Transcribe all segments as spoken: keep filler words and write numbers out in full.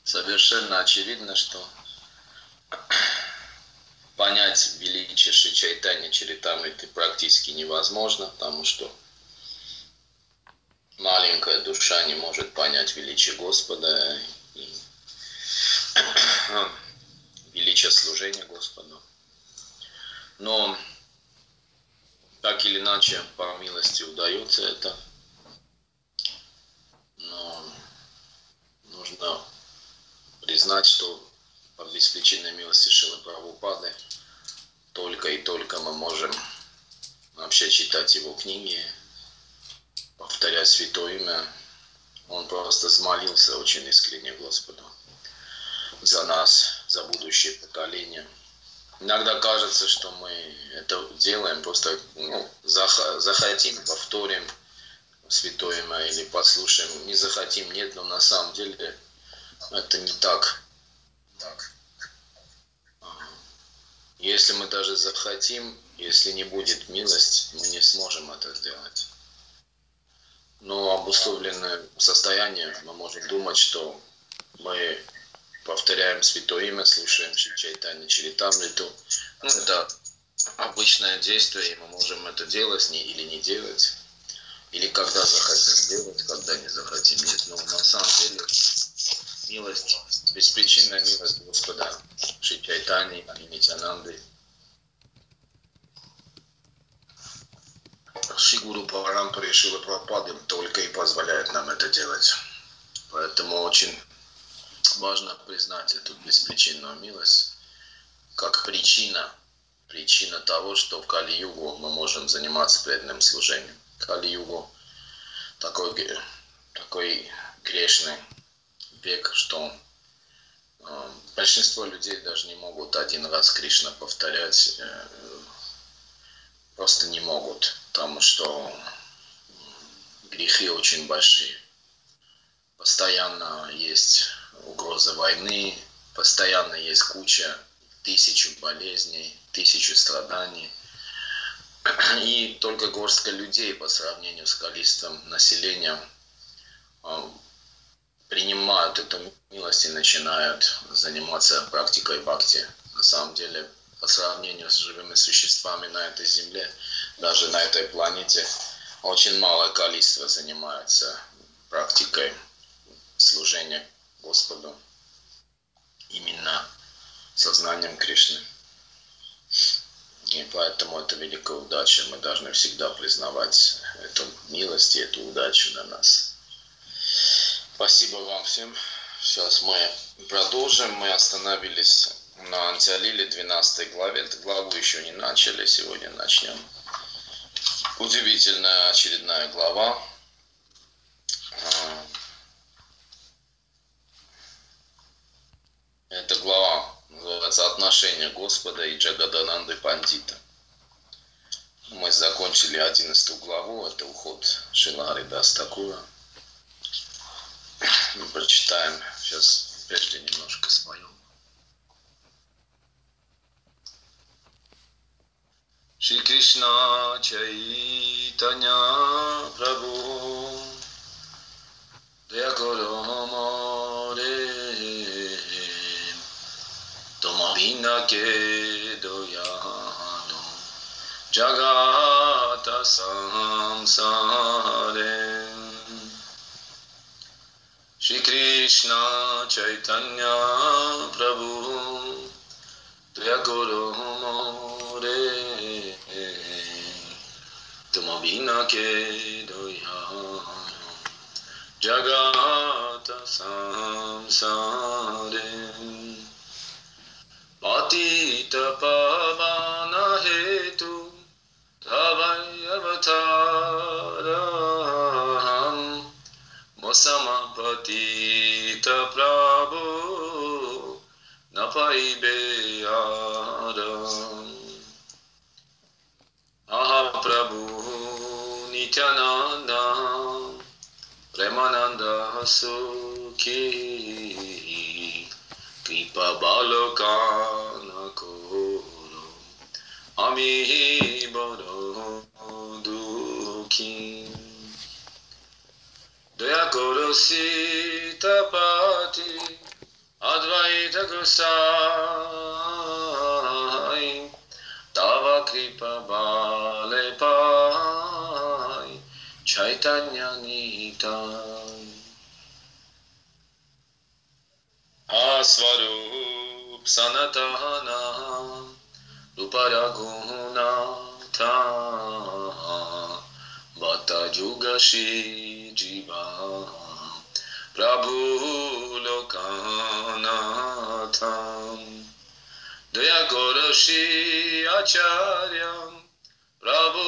Совершенно очевидно, что понять величие Шри Чайтаньи Чаритамриты практически невозможно, потому что маленькая душа не может понять величие Господа и величие служения Господу. Но так или иначе, по милости удается это. Но нужно признать, что по беспричинной милости Шрилы Прабхупады только и только мы можем вообще читать его книги, повторять святое имя. Он просто взмолился очень искренне Господу за нас, за будущее поколение. Иногда кажется, что мы это делаем, просто ну, зах- захотим, повторим святое имя или послушаем, не захотим, нет, но на самом деле это не так. так. Если мы даже захотим, если не будет милость, мы не сможем это сделать. Но обусловленное состояние, мы можем думать, что мы повторяем святое имя, слушаем Шри Чайтаньи Чаритамриту. Ну, это обычное действие, и мы можем это делать не, или не делать. Или когда захотим делать, когда не захотим. Нет, но на самом деле милость, беспричинная милость Господа Шри Чайтаньи и Нитьянанды, Шри Гуру Парампаре Шрилы Прабхупады только и позволяет нам это делать. Поэтому очень важно признать эту беспричинную милость как причина, причина того, что в Кали-югу мы можем заниматься преданным служением. Кали-югу такой, такой грешный век, что э, большинство людей даже не могут один раз Кришна повторять, э, просто не могут, потому что грехи очень большие. Постоянно есть угроза войны, постоянно есть куча, тысячу болезней, тысячу страданий. И только горстка людей по сравнению с количеством населения принимают эту милость и начинают заниматься практикой бхакти. На самом деле, по сравнению с живыми существами на этой земле, даже на этой планете, очень малое количество занимаются практикой служения Господу именно сознанием Кришны. И поэтому это великая удача. Мы должны всегда признавать эту милость и эту удачу на нас. Спасибо вам всем. Сейчас мы продолжим. Мы остановились на Антиалиле двенадцатой главе. Эту главу еще не начали. Сегодня начнем. Удивительная очередная глава. Эта глава называется «Отношения Господа и Джагадананды Пандита». Мы закончили одиннадцатую главу, это уход Шрила Харидаса Такура. Мы прочитаем, сейчас прежде немножко споем. Шри Кришна Чайтанья Прабhu Дякуро Море Tomabina ke doyano Jagata samsare Shri Krishna Chaitanya Prabhu Tuya Guru More Tomabina ke doyano Jagata samsare Patita pavana hetu tavai avataram Mosama patita prabhu napaibe aram Aha prabhu nityananda premananda sukhi Kripa balokana koro ami boro dukhi Daya koro sita pati Advaita Gosai, Tava Kripa Bale Pai, Chaitanya Nitai. Asvarup Sanatana, Ruparagunata, Bhatta Jugashi Jiva, Prabhu Lokanatham, Daya Goroshi Acharyam, Prabhu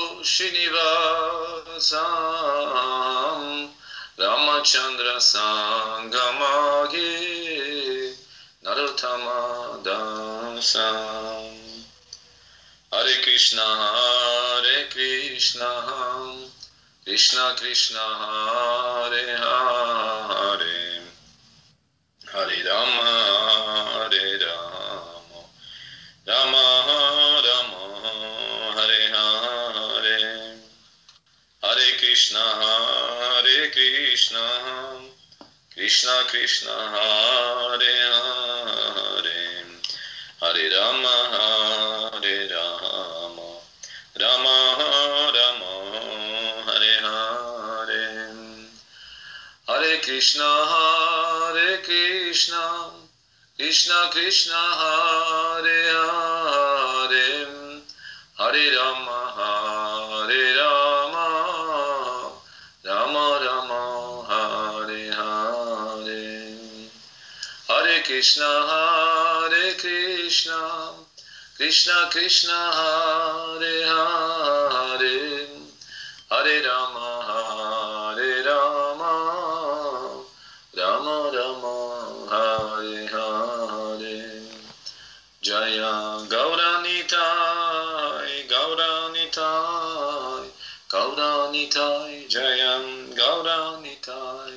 Srinivasam, Ramachandra Sangamagi, Narottama Dasam. Hare Krishna, Hare Krishna, Krishna Krishna, Hare Hare, Hare Rama, Hare Rama, Rama Rama, Hare Hare, Hare Krishna, Hare Krishna, Krishna Krishna, Hare Hare, Hare Rama, Hare Rama, Rama Rama, Hare Hare. Hare Krishna, Hare Krishna, Krishna Krishna, Hare Hare, Hare Rama, Hare Rama, Rama Rama, Hare Hare. Hare Krishna, Hare Krishna, Krishna Krishna, Hare Hare, Hare Rama, Hare Rama, Rama Rama, Hare Hare. Jaya Gauranitai, Gauranitai, Gauranitai, Jaya Gauranitai.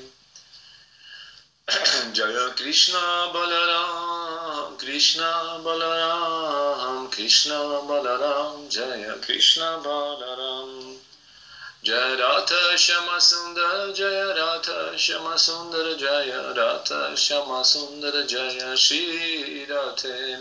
Jaya Krishna Balaram, Krishna Balaram, Krishna Balaram, Jaya Krishna Balaram. Jaya Radha Shama Sundar, Jaya Radha Shama Sundar, Jaya Radha Shama Sundar, Jaya Shri Radhe.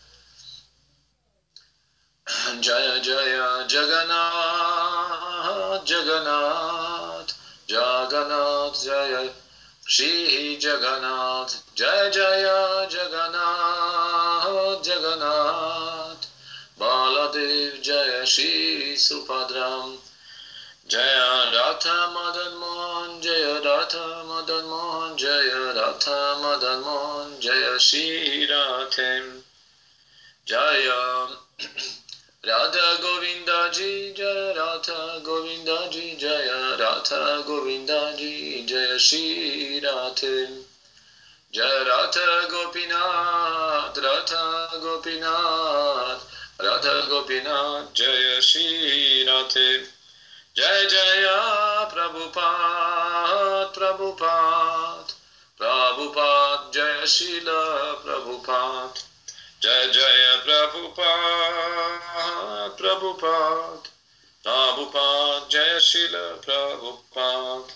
Jaya Jaya Jagannath, Jagannath, Jagannath, Jaya Shri Jagannath, Jaya Jaya Jagannath, Jagannath, Baladev, Jaya Shri Subhadram, Jaya Radha Madan Mohan, Jaya Radha Madan Mohan, Jaya Radha Madan Mohan, Jaya Shri Radhe, Jaya Radha Govinda Ji, Jaya Radha Govinda Ji, Jaya Radha Govinda Ji, Jaya Shri Radhe, Jaya Radha Gopinath, Radha Gopinath, Radha Gopinath, Jaya Shri Radhe, Jaya Jaya Prabhupada, Prabhupada, Prabhupada, Jaya Srila Prabhupada, Jaya Jaya Prabhupada, Prabhupada, Prabhupada, Jaya Srila Prabhupada,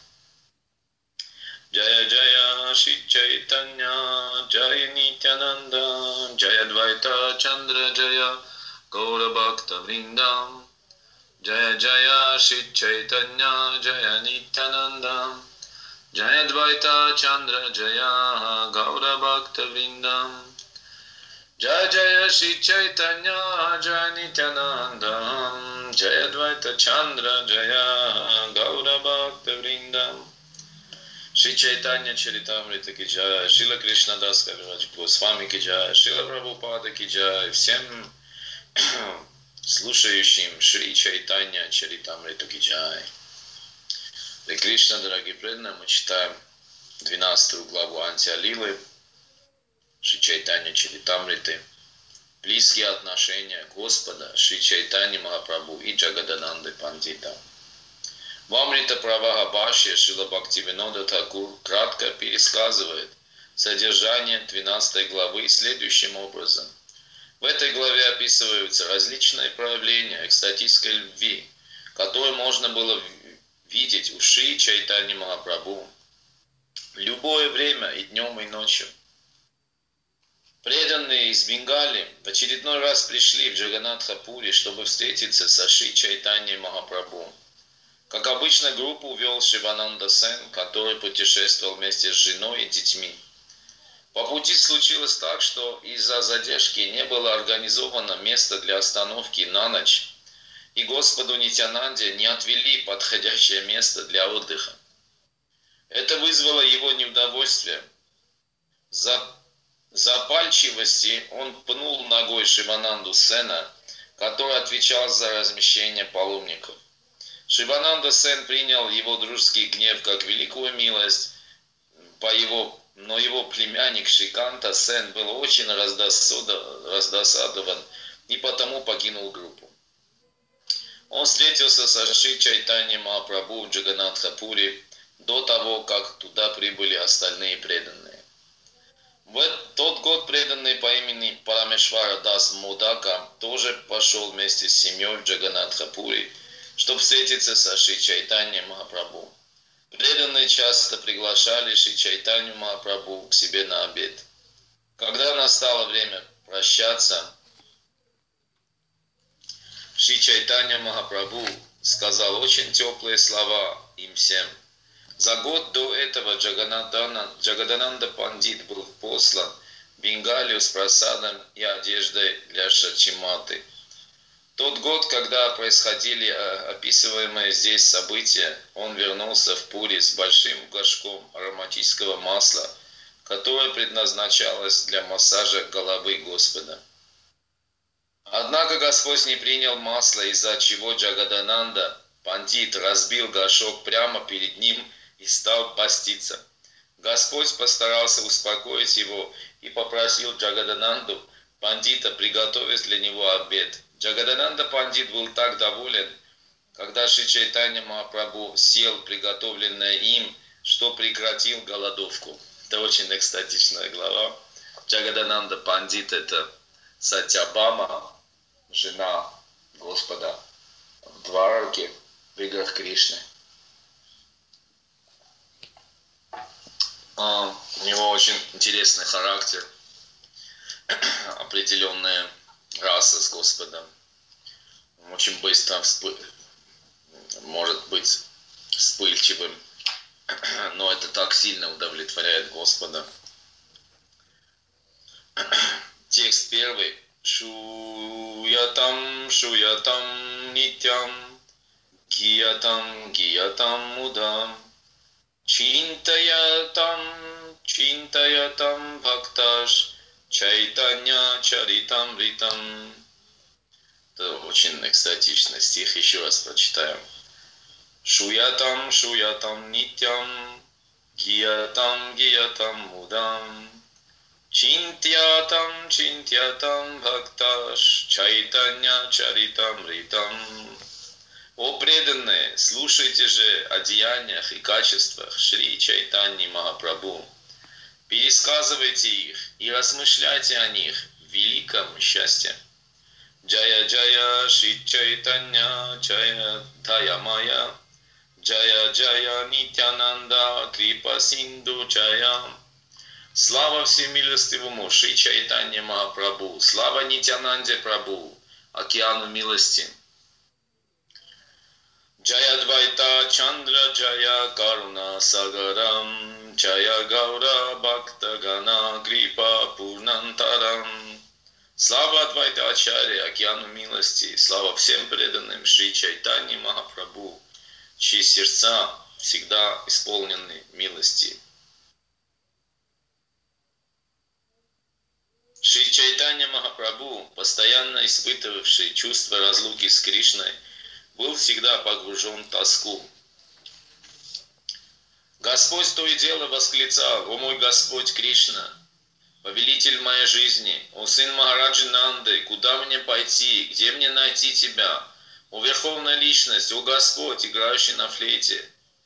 Jaya Jaya Shri Chaitanya, Jaya Nityananda, Jaya Dvaita Chandra, Jaya Gaura Bhakta Vrindam, Jaya Jaya Shri Chaitanya, Jaya Nityananda, Jaya Dvaita Chandra, Jaya Gaura Bhakta Vrindam, Jaya Jaya Shri Chaitanya, Jaya Nityananda, Jaya Dvaita Chandra, Jaya Gaura Bhakta Vrindam, Shri Chaitanya Charitamrita ki jai, Srila Krishna Das Kaviraj Goswami ki jai, Srila Prabhupada ki jai, всем слушающим Шри Чайтанья Чаритамриту ки джай. При Кришна, дорогие преданные, мы читаем двенадцатую главу Антиалилы Шри Чайтанья Чаритамриты. Близкие отношения Господа Шри Чайтаньи Махапрабху и Джагадананды Пандита. В Амрита Праваха Бхашья Шрила Бхактивинода Тхакур кратко пересказывает содержание двенадцатой главы следующим образом. В этой главе описываются различные проявления экстатической любви, которые можно было видеть у Шри Чайтаньи Махапрабху в любое время и днем, и ночью. Преданные из Бенгали в очередной раз пришли в Джаганнатха-Пури, чтобы встретиться со Шри Чайтаньей Махапрабху. Как обычно, группу вел Шивананда Сен, который путешествовал вместе с женой и детьми. По пути случилось так, что из-за задержки не было организовано место для остановки на ночь, и Господу Нитьянанде не отвели подходящее место для отдыха. Это вызвало его неудовольствие. За запальчивости он пнул ногой Шивананду Сена, который отвечал за размещение паломников. Шивананда Сен принял его дружеский гнев как великую милость, по его, но его племянник Шриканта Сен был очень раздосадован и потому покинул группу. Он встретился со Шри Чайтаньей Махапрабху в Джаганнатха-Пури до того, как туда прибыли остальные преданные. В тот год преданный по имени Парамешвара Дас Модака тоже пошел вместе с семьей в Джаганнатха-Пури, чтобы встретиться со Шри Чайтаньей Махапрабху. Преданные часто приглашали Шри Чайтанью Махапрабху к себе на обед. Когда настало время прощаться, Шри Чайтанья Махапрабху сказал очень теплые слова им всем. За год до этого Джагадананда Пандит был послан в Бенгалию с просадом и одеждой для Шачиматы. Тот год, когда происходили описываемые здесь события, он вернулся в Пури с большим горшком ароматического масла, которое предназначалось для массажа головы Господа. Однако Господь не принял масло, из-за чего Джагадананда Пандит разбил горшок прямо перед ним и стал поститься. Господь постарался успокоить его и попросил Джагадананду Пандита приготовить для него обед. Джагадананда Пандит был так доволен, когда Шри Чайтанья Махапрабху съел приготовленное им, что прекратил голодовку. Это очень экстатичная глава. Джагадананда Пандит – это Сатьябама, жена Господа в Двараке, в играх Кришны. У него очень интересный характер, определенная раса с Господом. Он очень быстро вспы... может быть вспыльчивым, но это так сильно удовлетворяет Господа. Текст первый. Шуятам, шуятам, нитям, гиятам, гиятам, мудам, чинтаятам, чинтаятам, бхакташ, Чайтанья Чаритам Ритам. Это очень экстатичный стих, еще раз прочитаем. Шуятам, шуятам, нитям, гиятам, гиятам, мудам, чинтятам, чинтятам, бхакташ, Чайтанья Чаритам Ритам. О преданные, слушайте же о деяниях и качествах Шри Чайтаньи Махапрабху. Пересказывайте их и размышляйте о них в великом счастье. Джая Джая Шри Чайтанья Джая Дайамая Джая Джая Нитянанда Крипа Синду Джая. Слава всемилостивому Шри Чайтанье Махапрабху, слава Нитянанде Прабху, океану милости. Джая Двайта Чандра Джая Каруна Сагарам Джая Гаура Бхактагана Крипа Пурнантарам. Слава Адвайта Ачарья, океану милости, слава всем преданным Шри Чайтаньи Махапрабху, чьи сердца всегда исполнены милости. Шри Чайтанья Махапрабху, постоянно испытывавший чувство разлуки с Кришной, был всегда погружен в тоску. Господь то и дело восклицал: «О мой Господь Кришна, повелитель моей жизни, о сын Махараджи Нанды, куда мне пойти, где мне найти тебя? О Верховная Личность, о Господь, играющий на флейте.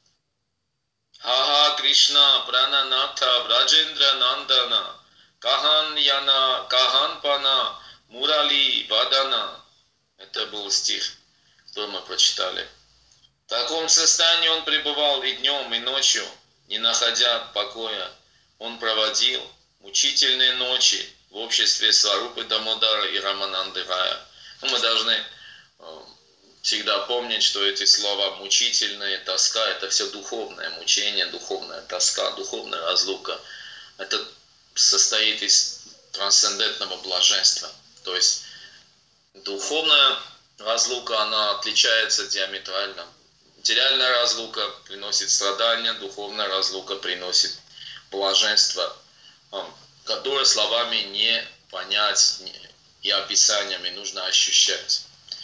Ха-ха Кришна, Прананатха, Враджендра Нандана, Кахан Яна, Кахан Пана, Мурали Вадана». Это был стих, который мы прочитали. В таком состоянии он пребывал и днем, и ночью, не находя покоя. Он проводил мучительные ночи в в обществе Сварупы Дамодара и Рамананды Рая. Ну, мы должны всегда помнить, что эти слова мучительные, тоска, это все духовное мучение, духовная тоска, духовная разлука. Это состоит из трансцендентного блаженства. То есть духовная разлука, она отличается диаметрально. Материальная разлука приносит страдания, духовная разлука приносит блаженство, которое словами не понять и описаниями нужно ощущать.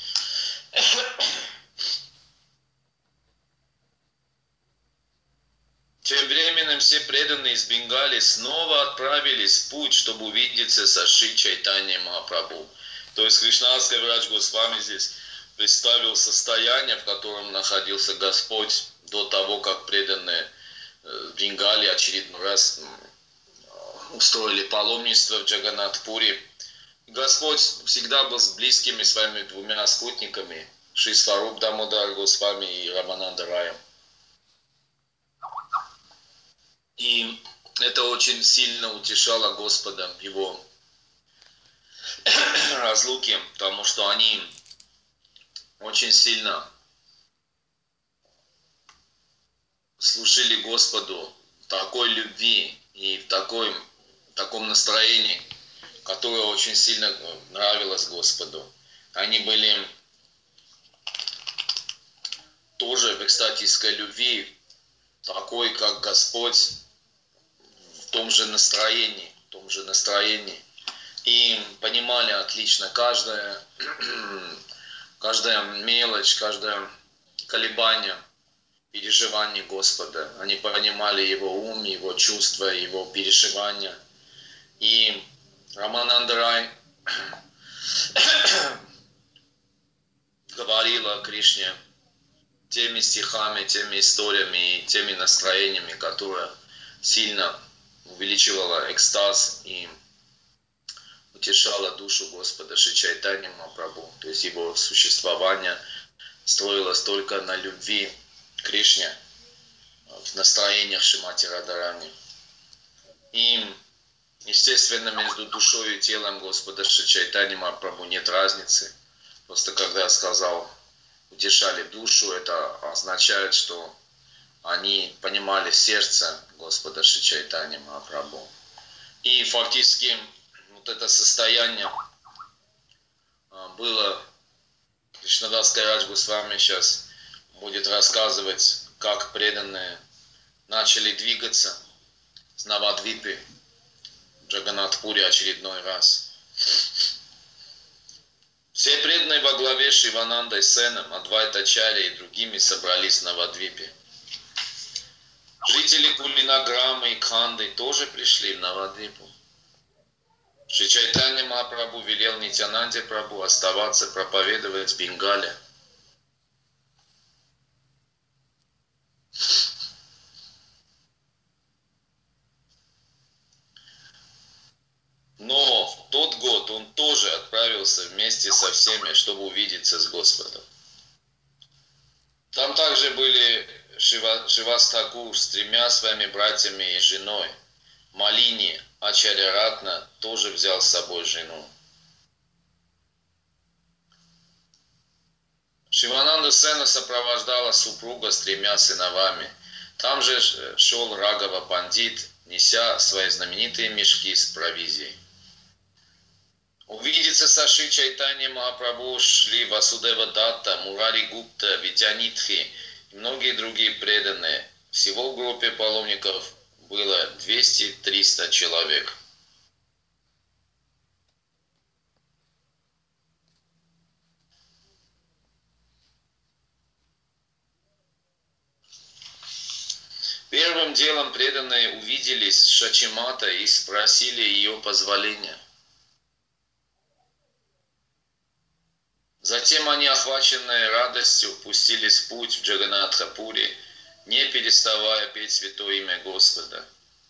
Тем временем все преданные из Бенгалии снова отправились в путь, чтобы увидеться со Шри Чайтаньей Махапрабху. То есть Кришнадас Кавирадж Госвами здесь представил состояние, в котором находился Господь до того, как преданные в Бенгалии очередной раз устроили паломничество в Джаганнатхпури. Господь всегда был с близкими своими двумя спутниками, Шри Сваруп Дамодар Госвами и Рамананда Раем. И это очень сильно утешало Господа, его разлуки, потому что они очень сильно служили Господу в такой любви и в такой, в таком настроении, которое очень сильно нравилось Господу. Они были тоже в экстатической любви, такой, как Господь, в том же настроении, в том же настроении. И понимали отлично каждая, каждая мелочь, каждое колебание, переживание Господа. Они понимали Его ум, Его чувства, Его переживания. И Рамананда Рай говорила о Кришне теми стихами, теми историями и теми настроениями, которые сильно увеличивала экстаз и утешала душу Господа Шри Чайтаньи Махапрабху. То есть его существование строилось только на любви к Кришне, в настроениях Шримати Радхарани. И, естественно, между душой и телом Господа Шри Чайтаньи Махапрабху нет разницы. Просто когда я сказал, утешали душу, это означает, что они понимали сердце Господа Шри Чайтаньи Махапрабху. И фактически вот это состояние было, Кришнадас Кавирадж Госвами сейчас будет рассказывать, как преданные начали двигаться с Навадвипы в Джаганнатхпуре очередной раз. Все преданные во главе с Шиванандой Сеном, Адвайтачарьей и другими собрались в Навадвипе. Жители Кулинаграмы и Кханды тоже пришли в Навадвипу. Шри Чайтанья Махапрабху велел Нитьянанде Прабху оставаться проповедовать в Бенгале. Но в тот год он тоже отправился вместе со всеми, чтобы увидеться с Господом. Там также были Шива, Шривас Тхакур с тремя своими братьями и женой. Малини Ачарья Ратна тоже взял с собой жену. Шивананду Сена сопровождала супруга с тремя сыновами. Там же шел Рагава Пандит, неся свои знаменитые мешки с провизией. Увидеться со Шри Чайтаньей Махапрабху шли Васудева Датта, Мурари Гупта, Видянитхи и многие другие преданные. Всего в группе паломников было двести-триста человек. Первым делом преданные увиделись с Шачиматой и спросили ее позволения. Затем они, охваченные радостью, пустились в путь в Джаганнатхапури, не переставая петь святое имя Господа.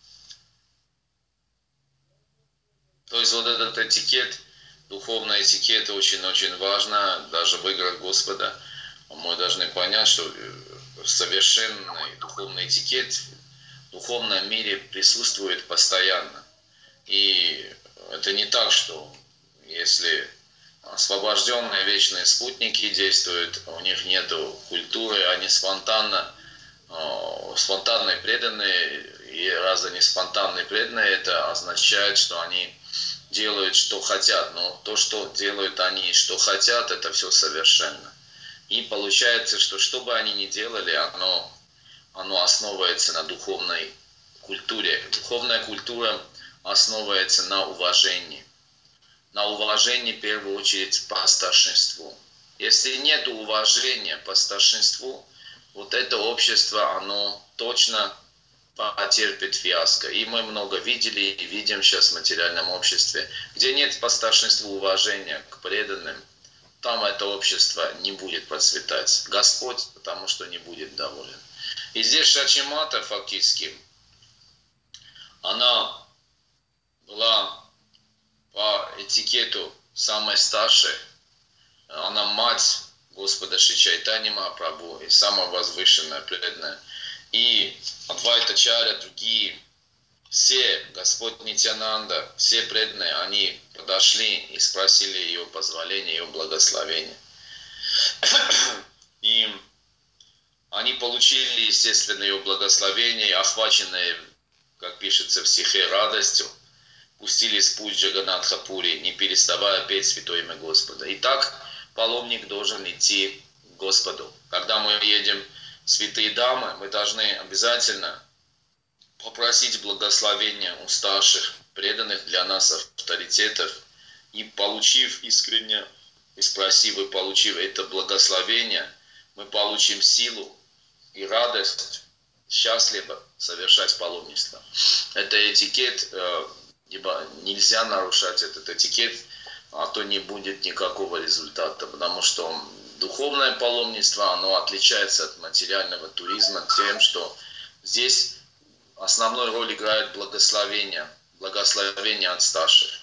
То есть вот этот этикет, духовный этикет очень-очень важно, даже в играх Господа. Мы должны понять, что совершенный духовный этикет в духовном мире присутствует постоянно. И Это не так, что если освобожденные вечные спутники действуют, у них нет культуры, они спонтанно, спонтанные преданные, и раз они спонтанные преданные, это означает, что они делают, что хотят, но то, что делают они, что хотят, это все совершенно. И получается, что что бы они ни делали, оно, оно основывается на духовной культуре. Духовная культура основывается на уважении. На уважении, в первую очередь, по старшинству. Если нет уважения по старшинству, вот это общество, оно точно потерпит фиаско. И мы много видели и видим сейчас в материальном обществе, где нет по старшинству уважения к преданным, там это общество не будет процветать. Господь, потому что не будет доволен. И здесь Шачимата фактически, она была по этикету самой старшей. Она мать Господа Шри Чайтаньи Махапрабху и самая возвышенная преданная. И Адвайтачарья, другие, все, Господь Нитьянанда, все преданные, они подошли и спросили ее позволения, ее благословения. И они получили, естественно, ее благословение, охваченные, как пишется в стихе, радостью, пустились в путь Джаганатха Пури, не переставая петь святое имя Господа. И так паломник должен идти к Господу. Когда мы едем в святые дамы, мы должны обязательно попросить благословения у старших, преданных для нас авторитетов, и получив искренне, и спросив, и получив это благословение, мы получим силу и радость счастливо совершать паломничество. Это этикет, ибо нельзя нарушать этот этикет, а то не будет никакого результата, потому что духовное паломничество, оно отличается от материального туризма тем, что здесь основную роль играет благословение, благословение от старших.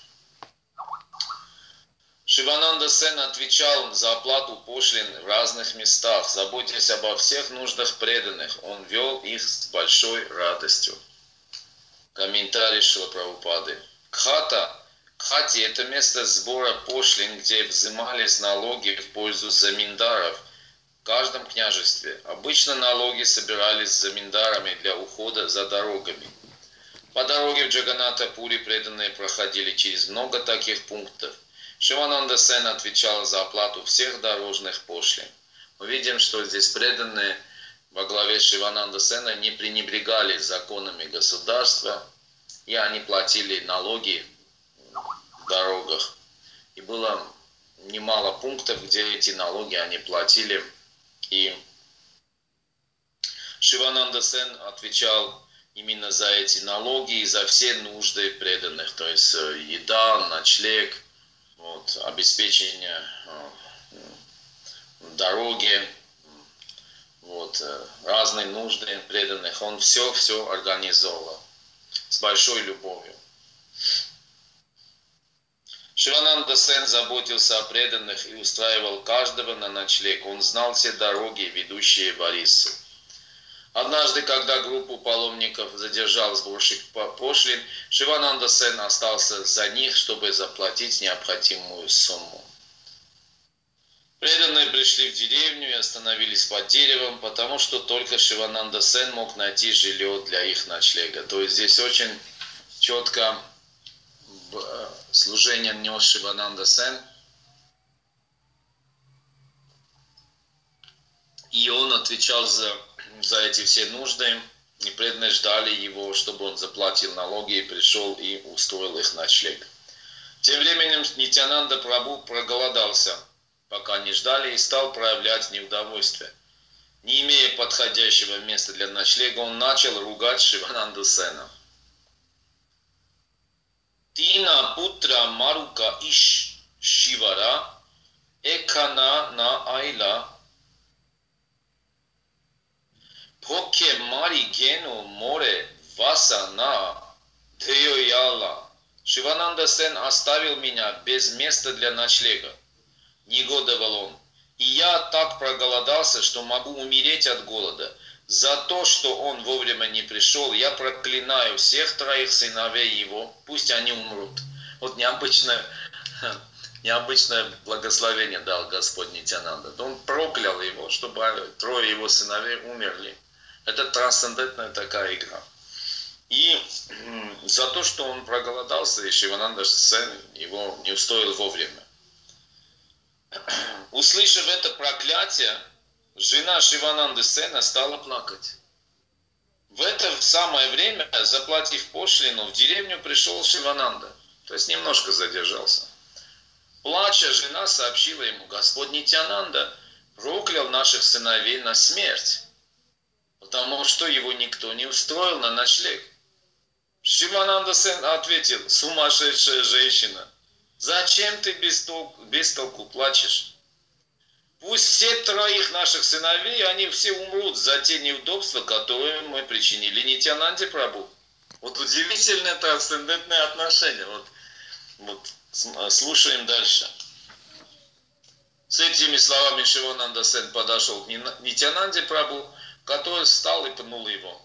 Шивананда Сен отвечал за оплату пошлин в разных местах, заботясь обо всех нуждах преданных. Он вел их с большой радостью. Комментарий Шрила Прабхупады. Кхата, Кхати – это место сбора пошлин, где взимались налоги в пользу заминдаров в каждом княжестве. Обычно налоги собирались заминдарами для ухода за дорогами. По дороге в Джаганатха-Пури преданные проходили через много таких пунктов. Шивананда Сен отвечал за оплату всех дорожных пошлин. Мы видим, что здесь преданные во главе Шивананда Сена не пренебрегали законами государства, и они платили налоги в дорогах. И было немало пунктов, где эти налоги они платили. И Шивананда Сен отвечал именно за эти налоги и за все нужды преданных, то есть еда, ночлег, вот, обеспечение дороги, вот, разные нужды преданных. Он все-все организовал с большой любовью. Шивананда Сен заботился о преданных и устраивал каждого на ночлег. Он знал все дороги, ведущие в Орissу. Однажды, когда группу паломников задержал сборщик пошлин, Шивананда Сен остался за них, чтобы заплатить необходимую сумму. Преданные пришли в деревню и остановились под деревом, потому что только Шивананда Сен мог найти жилье для их ночлега. То есть здесь очень четко служение нес Шивананда Сен. И он отвечал за, за эти все нужды. И преданные ждали его, чтобы он заплатил налоги и пришел и устроил их ночлег. Тем временем Нитьянанда Прабху проголодался, пока не ждали, и стал проявлять неудовольствие. Не имея подходящего места для ночлега, он начал ругать Шивананду Сена. Тина путра марука иш шивара экана на айла поке мари гену море васана деояла. Шивананда Сен оставил меня без места для ночлега. Негодовал он. И я так проголодался, что могу умереть от голода. За то, что он вовремя не пришел, я проклинаю всех троих сыновей его, пусть они умрут. Вот необычное, необычное благословение дал Господь Нитьянанда. Он проклял его, чтобы трое его сыновей умерли. Это трансцендентная такая игра. И за то, что он проголодался, и Шивананда Сен его не устоил вовремя. Услышав это проклятие, жена Шивананды Сена стала плакать. В это самое время, заплатив пошлину, в деревню пришел Шивананда, то есть немножко задержался. Плача, жена сообщила ему: Господь Нитьянанда проклял наших сыновей на смерть, потому что его никто не устроил на ночлег. Шивананда Сен ответил: сумасшедшая женщина, зачем ты без толку, без толку плачешь? Пусть все троих наших сыновей, они все умрут за те неудобства, которые мы причинили Нитьянанде Прабху. Вот удивительное трансцендентное отношение. Вот, вот слушаем дальше. С этими словами Шивананда Сен подошел к Нитьянанде Прабху, который встал и пнул его.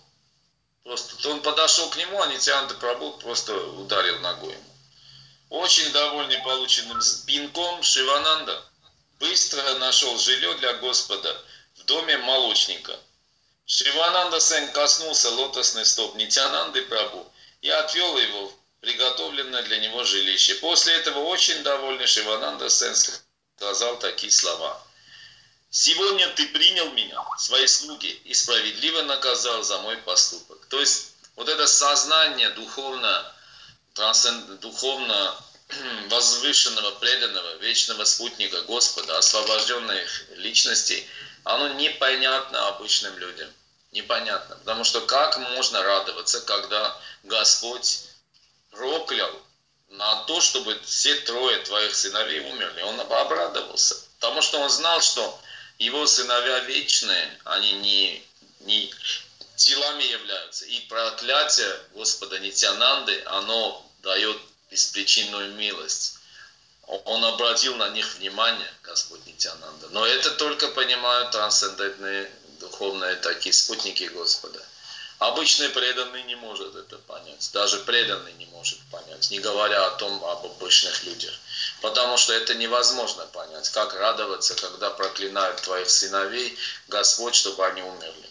Просто он подошел к нему, а Нитьянанда Прабху просто ударил ногой ему. Очень довольный полученным пинком, Шивананда быстро нашел жилье для Господа в доме молочника. Шивананда Сен коснулся лотосной стоп Нитьянанды Прабху и отвел его в приготовленное для него жилище. После этого очень довольный Шивананда Сен сказал такие слова: «Сегодня ты принял меня, свои слуги, и справедливо наказал за мой поступок». То есть вот это сознание духовно, трансцен... духовно возвышенного, преданного, вечного спутника Господа, освобожденных личностей, оно непонятно обычным людям. Непонятно. Потому что как можно радоваться, когда Господь проклял на то, чтобы все трое твоих сыновей умерли? Он обрадовался. Потому что он знал, что его сыновья вечные, они не, не телами являются. И проклятие Господа Нитьянанды, оно дает беспричинную милость. Он обратил на них внимание, Господь Нитьянанда. Но это только понимают трансцендентные, духовные такие спутники Господа. Обычный преданный не может это понять. Даже преданный не может понять, не говоря о том, об обычных людях. Потому что это невозможно понять, как радоваться, когда проклинают твоих сыновей, Господь, чтобы они умерли.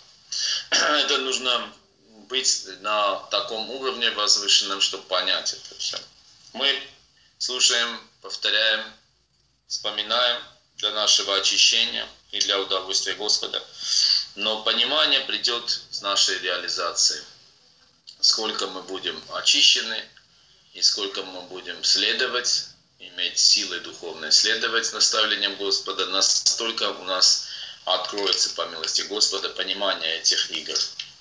Это нужно быть на таком уровне возвышенном, чтобы понять это все. Мы слушаем, повторяем, вспоминаем для нашего очищения и для удовольствия Господа. Но понимание придет с нашей реализацией. Сколько мы будем очищены и сколько мы будем следовать, иметь силы духовные следовать наставлениям Господа, настолько у нас откроется по милости Господа понимание этих игр.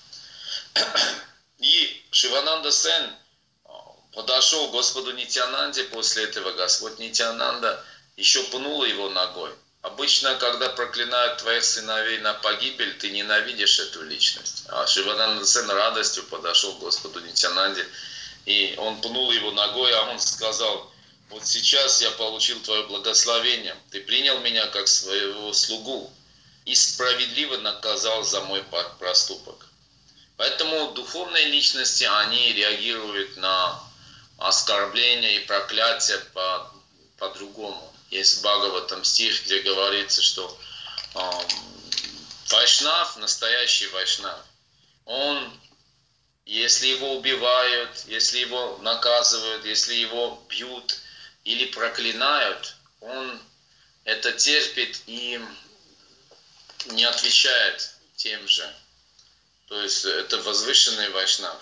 И Шивананда Сен подошел к Господу Нитьянанде, после этого Господь Нитьянанда еще пнул его ногой. Обычно, когда проклинают твоих сыновей на погибель, ты ненавидишь эту личность. А Шивананда Сен радостью подошел к Господу Нитьянанде, и он пнул его ногой, а он сказал: вот сейчас я получил твое благословение, ты принял меня как своего слугу и справедливо наказал за мой проступок. Поэтому духовные личности, они реагируют на оскорбления и проклятия по, по-другому. Есть в Бхагаватам стих, где говорится, что э, вайшнав, настоящий вайшнав, он, если его убивают, если его наказывают, если его бьют или проклинают, он это терпит и не отвечает тем же. То есть это возвышенный вайшнав.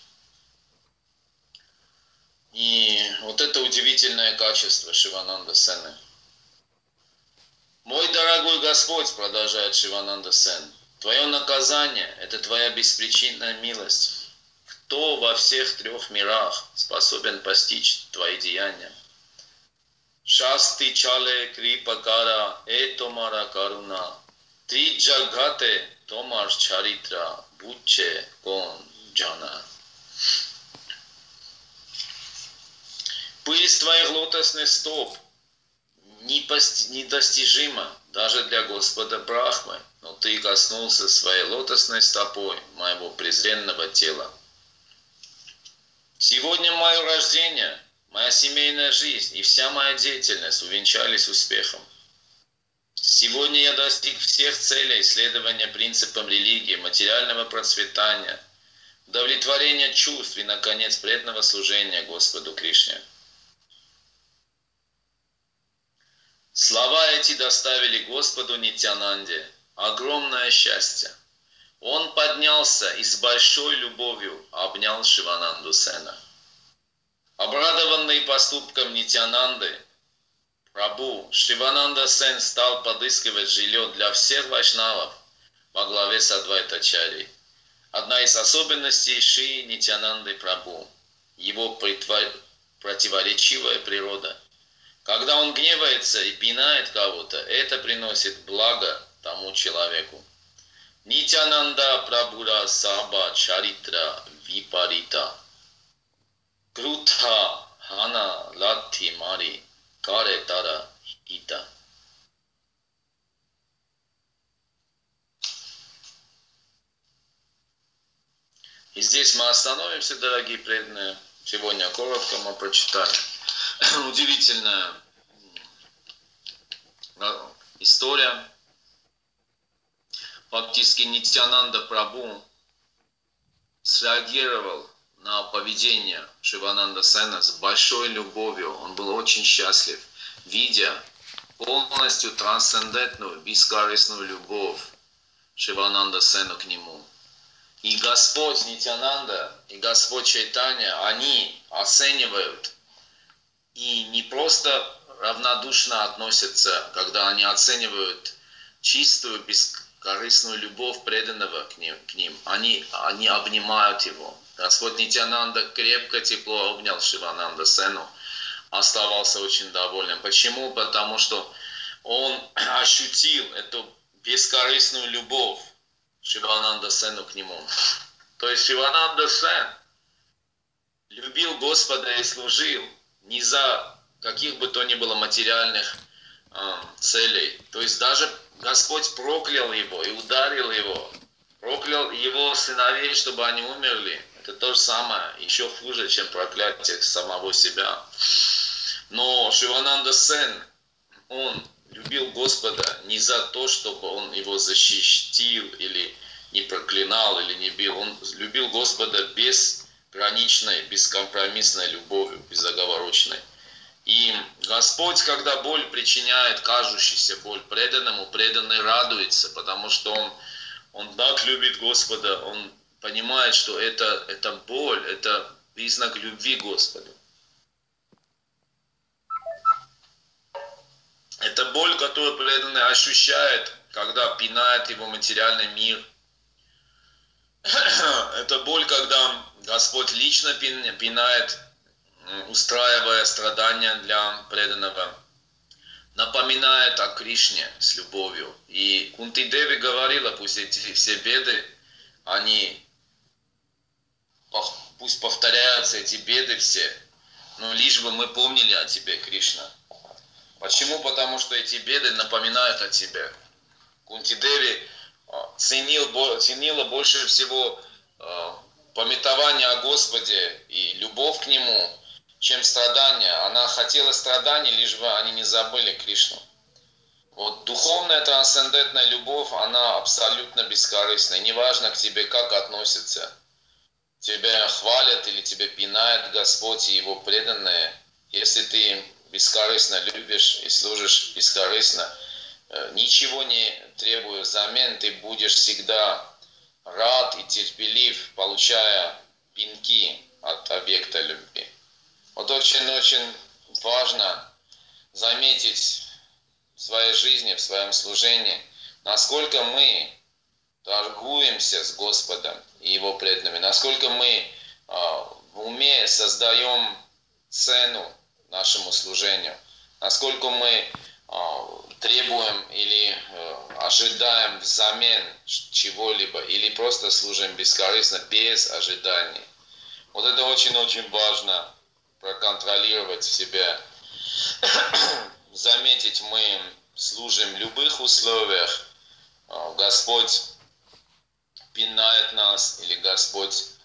И вот это удивительное качество Шивананда Сена. «Мой дорогой Господь, — продолжает Шивананда Сен, — твое наказание — это твоя беспричинная милость. Кто во всех трех мирах способен постичь твои деяния? Шасти чале крипакара э томара каруна, три джагате томар чаритра буче кон джана». Пыль твоих лотосных стоп недостижима даже для Господа Брахмы, но ты коснулся своей лотосной стопой моего презренного тела. Сегодня мое рождение, моя семейная жизнь и вся моя деятельность увенчались успехом. Сегодня я достиг всех целей исследования принципам религии, материального процветания, удовлетворения чувств и, наконец, преданного служения Господу Кришне. Слова эти доставили Господу Нитьянанде огромное счастье. Он поднялся и с большой любовью обнял Шивананду Сена. Обрадованный поступком Нитьянанды, Прабху Шивананда Сен стал подыскивать жилье для всех вайшнавов во главе с Адвайтачарьей. Одна из особенностей Шри Нитьянанды Прабху – его противоречивая природа. Когда он гневается и пинает кого-то, это приносит благо тому человеку. Нитьянанда Прабхура Саба Чаритра Випарита Крутха Хана Латти Мари Каре Тара Хита. И здесь мы остановимся, дорогие преданные. Сегодня коротко мы прочитали. Удивительная история. Фактически Нитьянанда Прабху среагировал на поведение Шивананда Сена с большой любовью. Он был очень счастлив, видя полностью трансцендентную, бескорыстную любовь Шивананда Сена к нему. И Господь Нитьянанда, и Господь Чайтанья, они оценивают и не просто равнодушно относятся, когда они оценивают чистую, бескорыстную любовь преданного к ним. К ним. Они, они обнимают его. Господь Нитьянанда крепко, тепло обнял Шивананда Сену, оставался очень довольным. Почему? Потому что он ощутил эту бескорыстную любовь Шивананда Сену к нему. То есть Шивананда Сен любил Господа и служил не за каких бы то ни было материальных э, целей. То есть даже Господь проклял его и ударил его, проклял его сыновей, чтобы они умерли. Это то же самое, еще хуже, чем проклятие самого себя. Но Шивананда Сен, он любил Господа не за то, чтобы он его защитил или не проклинал, или не бил. Он любил Господа безграничной, бескомпромиссной любовью, безоговорочной. И Господь, когда боль причиняет, кажущаяся боль преданному, преданный радуется, потому что он, он так любит Господа, он понимает, что это, это боль, это признак любви к Господу. Это боль, которую преданный ощущает, когда пинает его материальный мир. Это боль, когда Господь лично пинает, устраивая страдания для преданного, напоминает о Кришне с любовью. И Кунти Деви говорила, пусть эти все беды, они, пусть повторяются эти беды все, но лишь бы мы помнили о тебе, Кришна. Почему? Потому что эти беды напоминают о тебе. Кунти Деви ценил, ценила больше всего памятование о Господе и любовь к Нему, чем страдания. Она хотела страданий, лишь бы они не забыли Кришну. Вот духовная трансцендентная любовь, она абсолютно бескорыстная. Неважно к тебе, как относятся. Тебя хвалят или тебя пинает Господь и Его преданные. Если ты бескорыстно любишь и служишь бескорыстно, ничего не требуя взамен, ты будешь всегда рад и терпелив, получая пинки от объекта любви. Вот очень-очень важно заметить в своей жизни, в своем служении, насколько мы торгуемся с Господом и Его преданными, насколько мы в уме создаем цену нашему служению, насколько мы требуем или ожидаем взамен чего-либо, или просто служим бескорыстно, без ожиданий. Вот это очень-очень важно проконтролировать в себе. Заметить, мы служим в любых условиях. Господь пинает нас, или Господь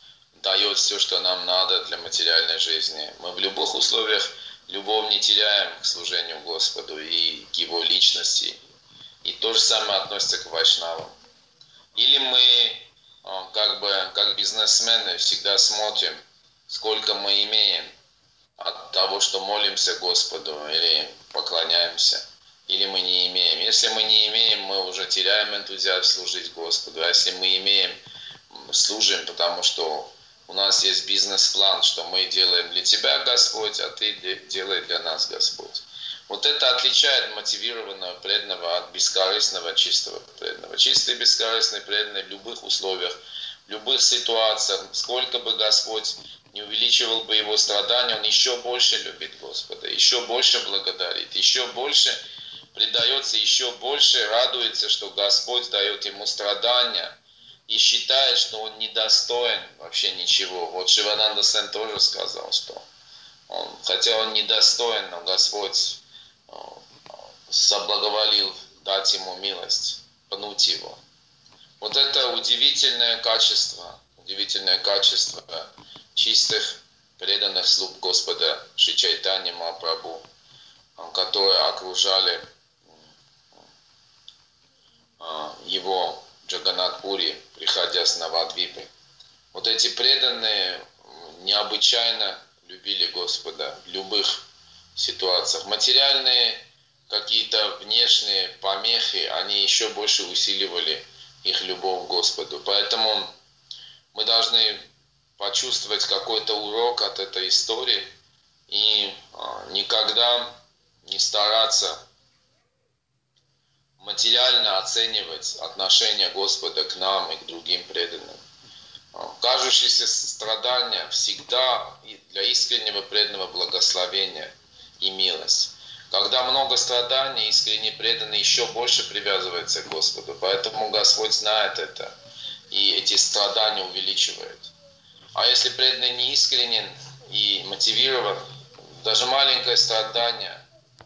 дает все, что нам надо для материальной жизни. Мы в любых условиях любовь не теряем к служению Господу и к Его личности. И то же самое относится к вайшнавам. Или мы, как бы, как бизнесмены, всегда смотрим, сколько мы имеем от того, что молимся Господу или поклоняемся, или мы не имеем. Если мы не имеем, мы уже теряем энтузиазм служить Господу. А если мы имеем, служим, потому что у нас есть бизнес-план, что мы делаем для Тебя, Господь, а Ты делай для нас, Господь. Вот это отличает мотивированного преданного от бескорыстного чистого преданного. Чистый бескорыстный преданный в любых условиях, в любых ситуациях, сколько бы Господь не увеличивал бы его страдания, он еще больше любит Господа, еще больше благодарит, еще больше предается, еще больше радуется, что Господь дает ему страдания и считает, что он недостоин вообще ничего. Вот Шивананда Сен тоже сказал, что он, хотя он недостоин, но Господь соблаговолил дать ему милость, пнуть его. Вот это удивительное качество, удивительное качество чистых, преданных слуг Господа Шри Чайтаньи Махапрабху, которые окружали его в Джаганнат-Пури, приходя с Навадвипы. Вот эти преданные необычайно любили Господа в любых ситуациях. Материальные какие-то внешние помехи, они еще больше усиливали их любовь к Господу. Поэтому мы должны почувствовать какой-то урок от этой истории и никогда не стараться материально оценивать отношение Господа к нам и к другим преданным. Кажущиеся страдания всегда для искреннего преданного благословения и милость. Когда много страданий, искренне преданный еще больше привязывается к Господу. Поэтому Господь знает это и эти страдания увеличивает. А если преданный не искренен и мотивирован, даже маленькое страдание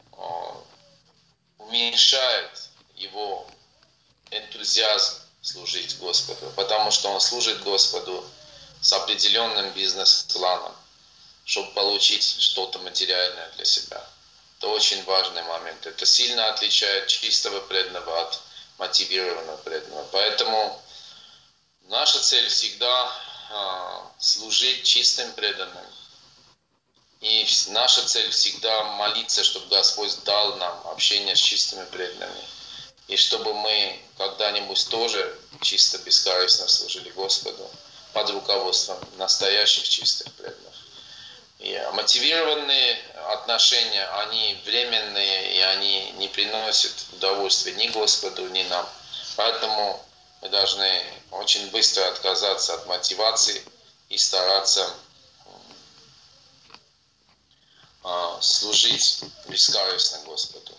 уменьшает его энтузиазм служить Господу, потому что он служит Господу с определенным бизнес-планом, чтобы получить что-то материальное для себя. Это очень важный момент. Это сильно отличает чистого преданного от мотивированного преданного. Поэтому наша цель всегда а, служить чистым преданным. И наша цель всегда молиться, чтобы Господь дал нам общение с чистыми преданными. И чтобы мы когда-нибудь тоже чисто бескорыстно служили Господу под руководством настоящих чистых преданных. И мотивированные отношения, они временные, и они не приносят удовольствия ни Господу, ни нам. Поэтому мы должны очень быстро отказаться от мотивации и стараться служить бескорыстно Господу.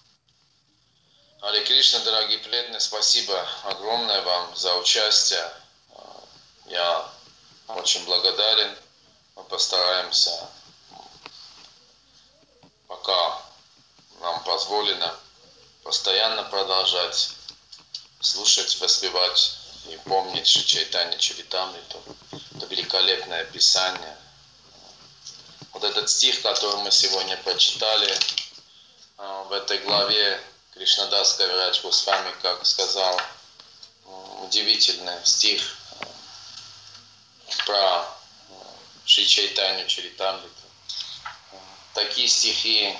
Харе Кришна, дорогие преданные, спасибо огромное вам за участие. Я очень благодарен. Мы постараемся, пока нам позволено, постоянно продолжать слушать, воспевать и помнить Шри Чайтанья Чаритамриту. Это великолепное Писание. Вот этот стих, который мы сегодня прочитали, в этой главе Кришнадас Кавирадж Госвами, как сказал, удивительный стих про Шри Чайтанью Чаритамриту. Такие стихи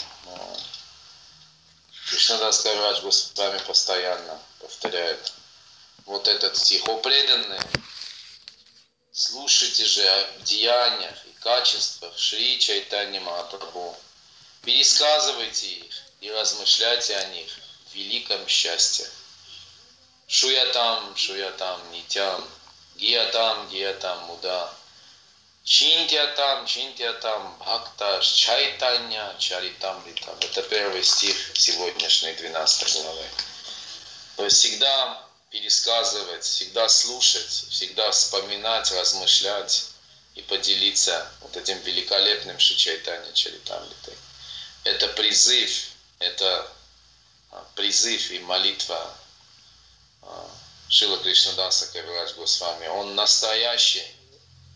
Кришнадас Кавирадж Госвами постоянно повторяет. Вот этот стих. О преданные, слушайте же о деяниях и качествах Шри Чайтаньи Махапрабху. Пересказывайте их и размышляйте о них в великом счастье. Шуятам, шуятам, нитям, гиятам, гиятам, муда. Чинтятам, чинтятам, бхакта, чайтанья, чаритамритам. Это первый стих сегодняшней двенадцатой главы. То есть всегда пересказывать, всегда слушать, всегда вспоминать, размышлять и поделиться вот этим великолепным Шри Чайтанья Чаритамритой. Это призыв, это призыв и молитва Шрила Кришнадаса Кавирадж Госвами. Он настоящий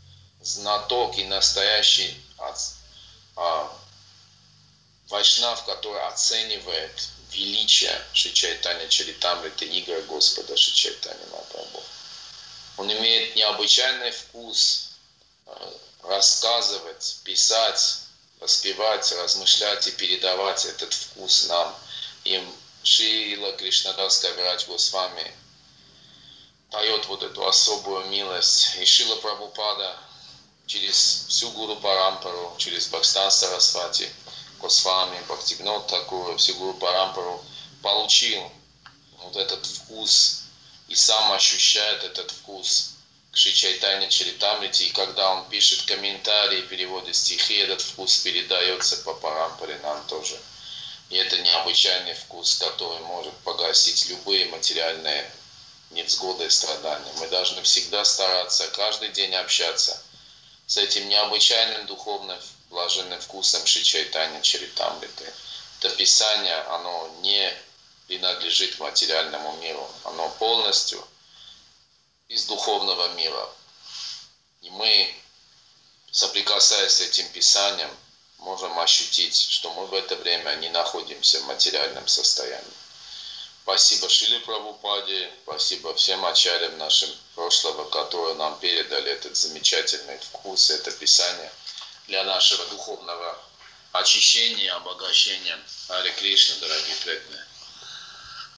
знаток и настоящий а, вайшнав, который оценивает величие Шри Чайтанья Чаритамриты, игры Господа Шри Чайтанья Махапрабху. Он имеет необычайный вкус рассказывать, писать, воспевать, размышлять и передавать этот вкус нам. И Шрила Кришнадас Кавирадж Госвами дает вот эту особую милость. И Шрила Прабхупада через всю Гуру Парампару, через Бхактистан Сарасвати Госвами, Бхактивинод Такур, всю Гуру Парампару получил вот этот вкус и сам ощущает этот вкус к Шри Чайтанья Чаритамрите. И когда он пишет комментарии, переводит стихи, этот вкус передается по Парампаре нам тоже. И это необычайный вкус, который может погасить любые материальные невзгоды и страдания. Мы должны всегда стараться каждый день общаться с этим необычайным духовным блаженным вкусом Шри Чайтанья Чаритамриты. Это Писание, оно не принадлежит материальному миру. Оно полностью из духовного мира. И мы, соприкасаясь с этим Писанием, можем ощутить, что мы в это время не находимся в материальном состоянии. Спасибо Шриле Прабхупаде, спасибо всем ачарьям нашим прошлого, которые нам передали этот замечательный вкус, это Писание для нашего духовного очищения, обогащения. Харе Кришна, дорогие преданные.